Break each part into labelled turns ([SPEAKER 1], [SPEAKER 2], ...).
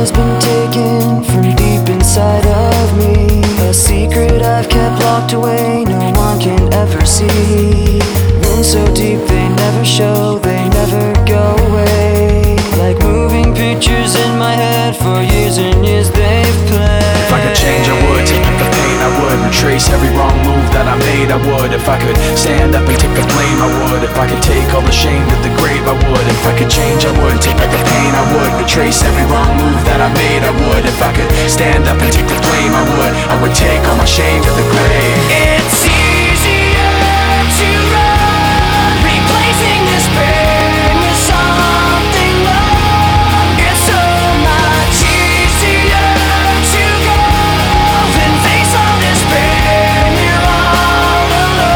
[SPEAKER 1] has been taken from deep inside of me. A secret I've kept locked away, no one can ever see. Wounds so deep they never show, they never go away. Like moving pictures in my head, for years and years they've played.
[SPEAKER 2] If I could change I would, take back the pain I would, retrace every wrong move that I made I would. If I could stand up and take the blame I would. If I could take all the shame to the grave I would. If I could change I would, take back the pain I would, retrace every wrong move that I made I would. If I could stand up and take the blame I would take all my shame to the grave.
[SPEAKER 3] It's easier to run, replacing this pain with something wrong. It's so much easier to go than face all this pain. You're all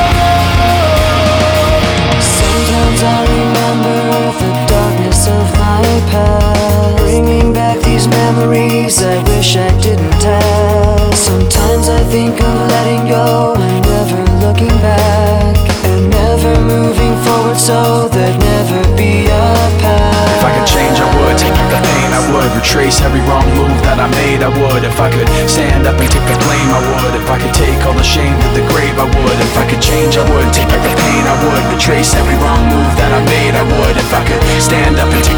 [SPEAKER 3] alone.
[SPEAKER 1] Sometimes I remember the darkness of my past, bringing back these memories I wish I didn't have. Sometimes I think of letting go and never looking back, and never moving forward so there'd never be a path.
[SPEAKER 2] If I could change I would, take back the pain I would, retrace every wrong move that I made I would. If I could stand up and take the blame I would. If I could take all the shame to the grave I would. If I could change I would, take back the pain I would, retrace every wrong move that I made I would. If I could stand up and take